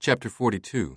Chapter 42.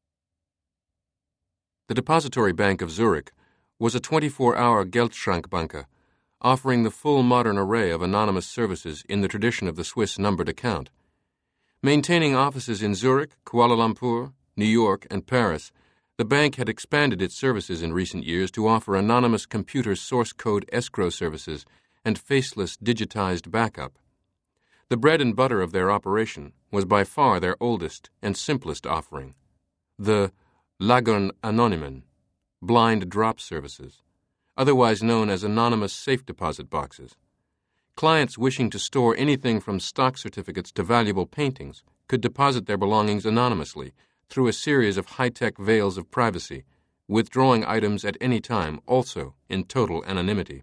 The Depository Bank of Zurich was a 24-hour Geldschrankbanke, offering the full modern array of anonymous services in the tradition of the Swiss numbered account. Maintaining offices in Zurich, Kuala Lumpur, New York, and Paris, the bank had expanded its services in recent years to offer anonymous computer source code escrow services and faceless digitized backup. The bread and butter of their operation was by far their oldest and simplest offering, the Lagern Anonymen, blind drop services, otherwise known as anonymous safe deposit boxes. Clients wishing to store anything from stock certificates to valuable paintings could deposit their belongings anonymously through a series of high-tech veils of privacy, withdrawing items at any time also in total anonymity.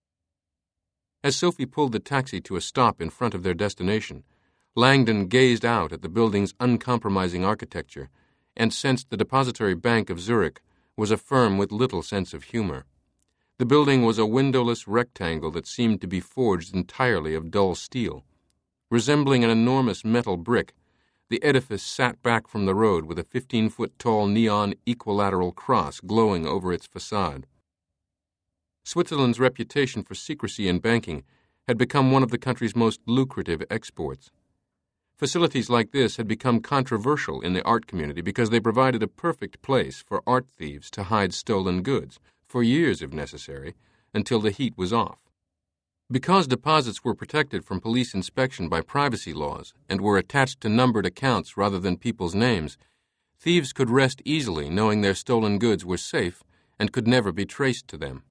As Sophie pulled the taxi to a stop in front of their destination, Langdon gazed out at the building's uncompromising architecture and sensed the Depository Bank of Zurich was a firm with little sense of humor. The building was a windowless rectangle that seemed to be forged entirely of dull steel. Resembling an enormous metal brick, the edifice sat back from the road with a 15-foot-tall neon equilateral cross glowing over its facade. Switzerland's reputation for secrecy in banking had become one of the country's most lucrative exports. Facilities like this had become controversial in the art community because they provided a perfect place for art thieves to hide stolen goods, for years if necessary, until the heat was off. Because deposits were protected from police inspection by privacy laws and were attached to numbered accounts rather than people's names, thieves could rest easily knowing their stolen goods were safe and could never be traced to them.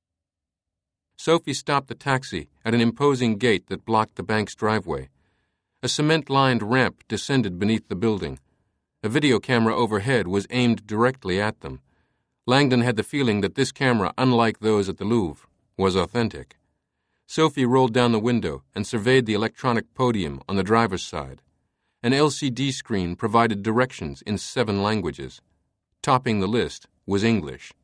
Sophie stopped the taxi at an imposing gate that blocked the bank's driveway. A cement-lined ramp descended beneath the building. A video camera overhead was aimed directly at them. Langdon had the feeling that this camera, unlike those at the Louvre, was authentic. Sophie rolled down the window and surveyed the electronic podium on the driver's side. An LCD screen provided directions in 7 languages. Topping the list was English.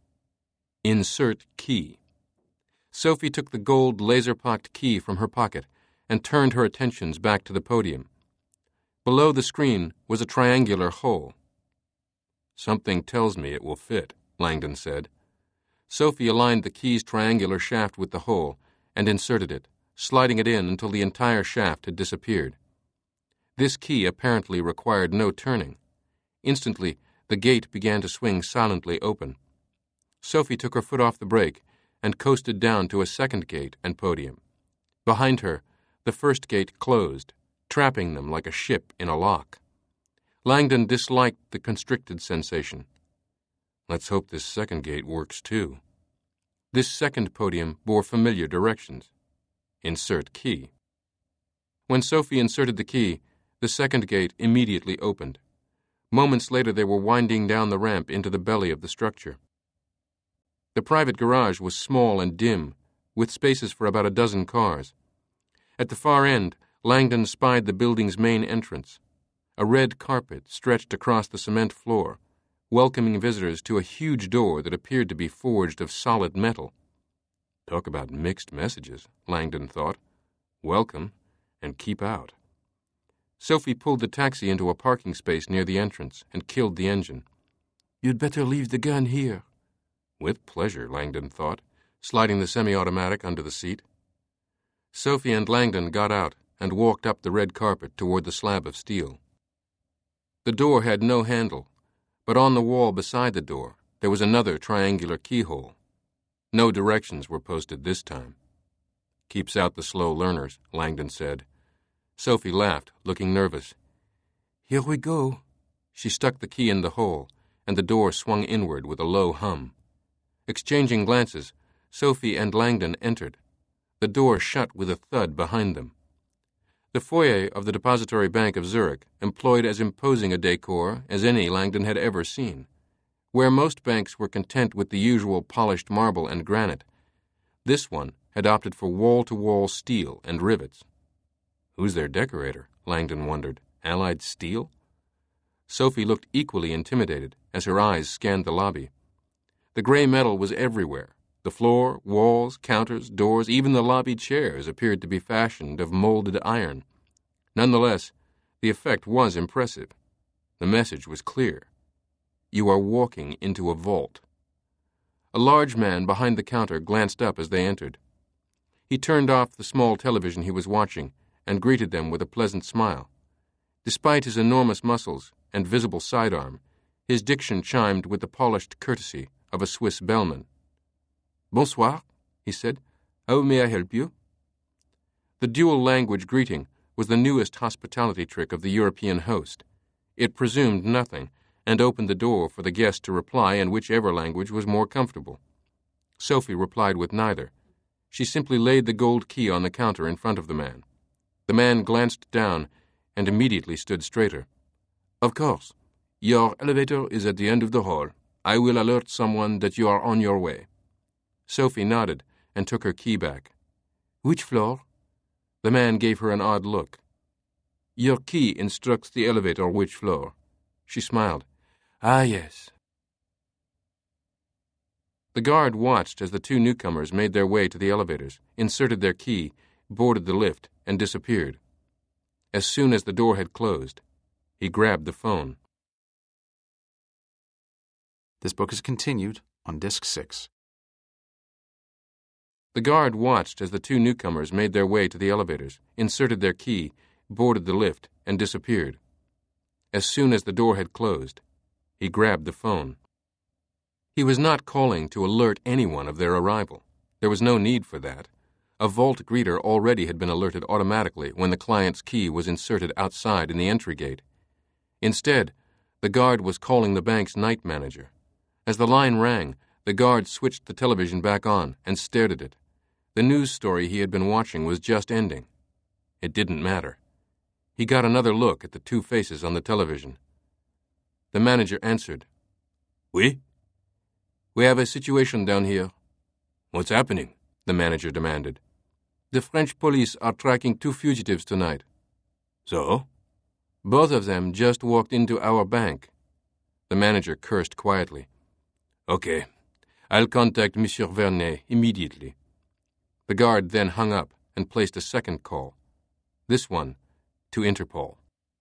Insert key. Sophie took the gold laser-pocked key from her pocket and turned her attentions back to the podium. Below the screen was a triangular hole. "Something tells me it will fit," Langdon said. Sophie aligned the key's triangular shaft with the hole and inserted it, sliding it in until the entire shaft had disappeared. This key apparently required no turning. Instantly, the gate began to swing silently open. Sophie took her foot off the brake and coasted down to a second gate and podium. Behind her, the first gate closed, trapping them like a ship in a lock. Langdon disliked the constricted sensation. Let's hope this second gate works too. This second podium bore familiar directions. Insert key. When Sophie inserted the key, the second gate immediately opened. Moments later they were winding down the ramp into the belly of the structure. The private garage was small and dim, with spaces for about a dozen cars. At the far end, Langdon spied the building's main entrance. A red carpet stretched across the cement floor, welcoming visitors to a huge door that appeared to be forged of solid metal. Talk about mixed messages, Langdon thought. Welcome, and keep out. Sophie pulled the taxi into a parking space near the entrance and killed the engine. "You'd better leave the gun here." With pleasure, Langdon thought, sliding the semi-automatic under the seat. Sophie and Langdon got out and walked up the red carpet toward the slab of steel. The door had no handle, but on the wall beside the door there was another triangular keyhole. No directions were posted this time. "Keeps out the slow learners," Langdon said. Sophie laughed, looking nervous. "Here we go." She stuck the key in the hole, and the door swung inward with a low hum. Exchanging glances, Sophie and Langdon entered. The door shut with a thud behind them. The foyer of the Depository Bank of Zurich employed as imposing a decor as any Langdon had ever seen. Where most banks were content with the usual polished marble and granite, this one had opted for wall-to-wall steel and rivets. Who's their decorator? Langdon wondered. Allied Steel? Sophie looked equally intimidated as her eyes scanned the lobby. The gray metal was everywhere. The floor, walls, counters, doors, even the lobby chairs appeared to be fashioned of molded iron. Nonetheless, the effect was impressive. The message was clear. You are walking into a vault. A large man behind the counter glanced up as they entered. He turned off the small television he was watching and greeted them with a pleasant smile. Despite his enormous muscles and visible sidearm, his diction chimed with the polished courtesy of a Swiss bellman. "Bonsoir," he said. "How may I help you?" The dual-language greeting was the newest hospitality trick of the European host. It presumed nothing and opened the door for the guest to reply in whichever language was more comfortable. Sophie replied with neither. She simply laid the gold key on the counter in front of the man. The man glanced down and immediately stood straighter. "Of course. Your elevator is at the end of the hall. I will alert someone that you are on your way." Sophie nodded and took her key back. "Which floor?" The man gave her an odd look. "Your key instructs the elevator which floor." She smiled. "Ah, yes." The guard watched as the two newcomers made their way to the elevators, inserted their key, boarded the lift, and disappeared. As soon as the door had closed, he grabbed the phone. This book is continued on Disc 6. The guard watched as the two newcomers made their way to the elevators, inserted their key, boarded the lift, and disappeared. As soon as the door had closed, he grabbed the phone. He was not calling to alert anyone of their arrival. There was no need for that. A vault greeter already had been alerted automatically when the client's key was inserted outside in the entry gate. Instead, the guard was calling the bank's night manager. As the line rang, the guard switched the television back on and stared at it. The news story he had been watching was just ending. It didn't matter. He got another look at the two faces on the television. The manager answered. "Oui?" "We have a situation down here." "What's happening?" the manager demanded. "The French police are tracking two fugitives tonight." "So?" "Both of them just walked into our bank." The manager cursed quietly. "Okay, I'll contact Monsieur Vernet immediately." The guard then hung up and placed a second call. This one to Interpol.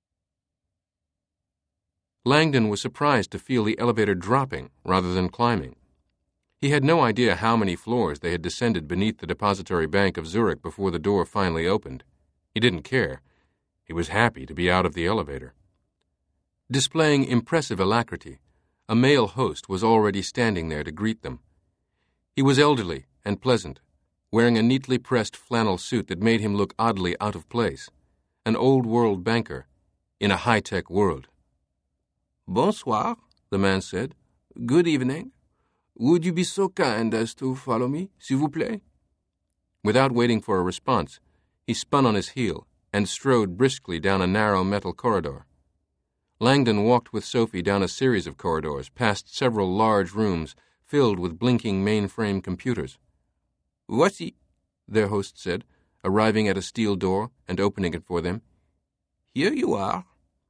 Langdon was surprised to feel the elevator dropping rather than climbing. He had no idea how many floors they had descended beneath the Depository Bank of Zurich before the door finally opened. He didn't care. He was happy to be out of the elevator. Displaying impressive alacrity, a male host was already standing there to greet them. He was elderly and pleasant, wearing a neatly pressed flannel suit that made him look oddly out of place, an old-world banker in a high-tech world. "Bonsoir," the man said. "Good evening. Would you be so kind as to follow me, s'il vous plaît?" Without waiting for a response, he spun on his heel and strode briskly down a narrow metal corridor. Langdon walked with Sophie down a series of corridors, past several large rooms filled with blinking mainframe computers. "Voici," their host said, arriving at a steel door and opening it for them. "Here you are."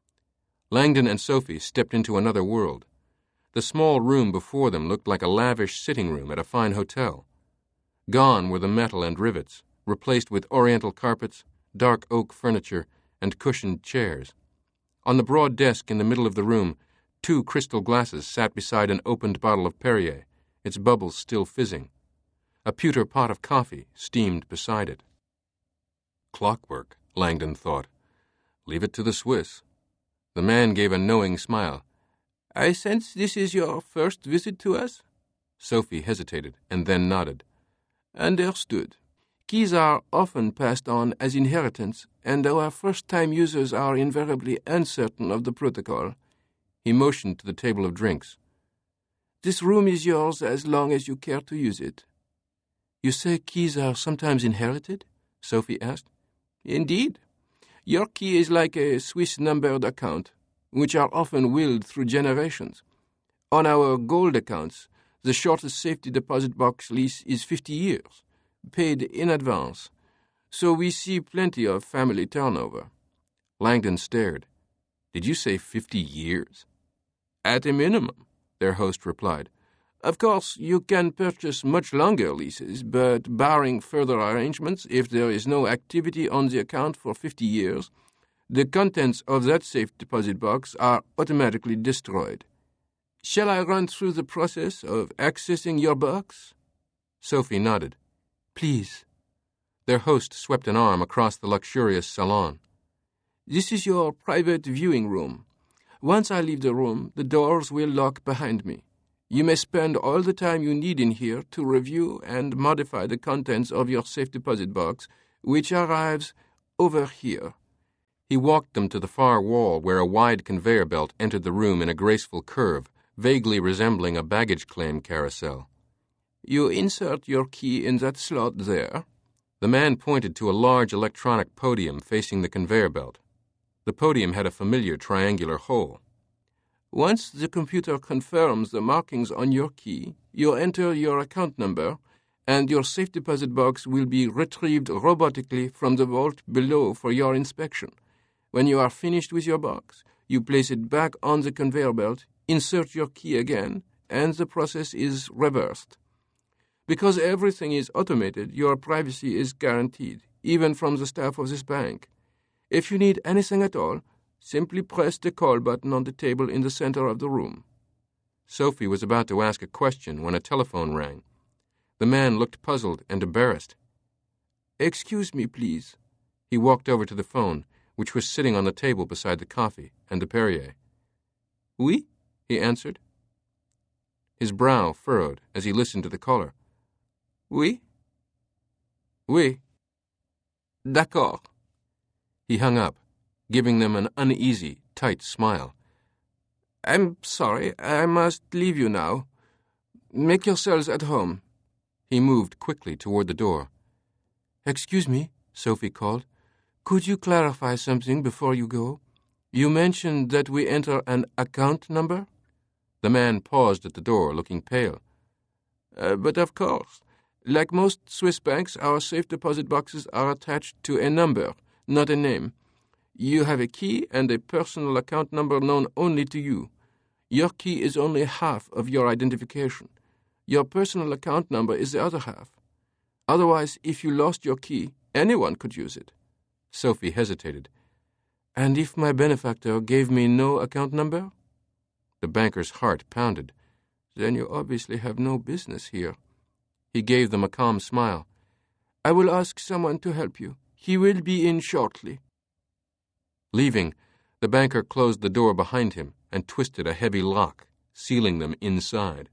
Langdon and Sophie stepped into another world. The small room before them looked like a lavish sitting room at a fine hotel. Gone were the metal and rivets, replaced with oriental carpets, dark oak furniture, and cushioned chairs. On the broad desk in the middle of the room, 2 crystal glasses sat beside an opened bottle of Perrier, its bubbles still fizzing. A pewter pot of coffee steamed beside it. Clockwork, Langdon thought. Leave it to the Swiss. The man gave a knowing smile. "I sense this is your first visit to us?" Sophie hesitated and then nodded. "Understood. Keys are often passed on as inheritance, and our first-time users are invariably uncertain of the protocol." He motioned to the table of drinks. "This room is yours as long as you care to use it." "You say keys are sometimes inherited?" Sophie asked. "Indeed. Your key is like a Swiss numbered account, which are often willed through generations. On our gold accounts, the shortest safety deposit box lease is 50 years, paid in advance, so we see plenty of family turnover." Langdon stared. "Did you say 50 years?" "At a minimum," their host replied. "Of course, you can purchase much longer leases, but barring further arrangements, if there is no activity on the account for 50 years, The contents of that safe deposit box are automatically destroyed. Shall I run through the process of accessing your box?" Sophie nodded. "Please." Their host swept an arm across the luxurious salon. "This is your private viewing room. Once I leave the room, the doors will lock behind me. You may spend all the time you need in here to review and modify the contents of your safe deposit box, which arrives over here." He walked them to the far wall where a wide conveyor belt entered the room in a graceful curve, vaguely resembling a baggage claim carousel. "You insert your key in that slot there." The man pointed to a large electronic podium facing the conveyor belt. The podium had a familiar triangular hole. "Once the computer confirms the markings on your key, you enter your account number, and your safe deposit box will be retrieved robotically from the vault below for your inspection. When you are finished with your box, you place it back on the conveyor belt, insert your key again, and the process is reversed. Because everything is automated, your privacy is guaranteed, even from the staff of this bank. If you need anything at all, simply press the call button on the table in the center of the room." Sophie was about to ask a question when a telephone rang. The man looked puzzled and embarrassed. "Excuse me, please." He walked over to the phone, which was sitting on the table beside the coffee and the Perrier. "Oui?" he answered. His brow furrowed as he listened to the caller. "Oui?" "Oui." "D'accord." He hung up, giving them an uneasy, tight smile. "I'm sorry, I must leave you now. Make yourselves at home." He moved quickly toward the door. "Excuse me," Sophie called. "Could you clarify something before you go? You mentioned that we enter an account number?" The man paused at the door, looking pale. "But of course. Like most Swiss banks, our safe deposit boxes are attached to a number, not a name. You have a key and a personal account number known only to you. Your key is only half of your identification. Your personal account number is the other half. Otherwise, if you lost your key, anyone could use it." Sophie hesitated. "And if my benefactor gave me no account number?" The banker's heart pounded. "Then you obviously have no business here." He gave them a calm smile. "I will ask someone to help you. He will be in shortly." Leaving, the banker closed the door behind him and twisted a heavy lock, sealing them inside.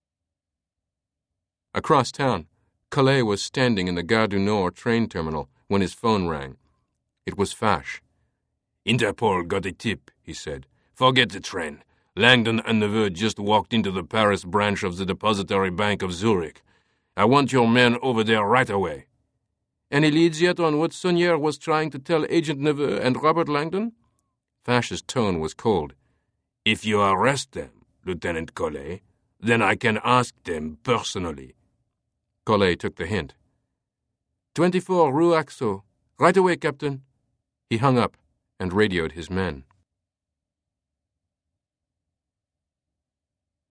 Across town, Collet was standing in the Gare du Nord train terminal when his phone rang. It was Fache. "Interpol got a tip," he said. "Forget the train. Langdon and Neveu just walked into the Paris branch of the Depository Bank of Zurich. I want your men over there right away." "Any leads yet on what Saunière was trying to tell Agent Neveu and Robert Langdon?" Fache's tone was cold. "If you arrest them, Lieutenant Collet, then I can ask them personally." Collet took the hint. 24 Rue Axo. Right away, Captain." He hung up and radioed his men.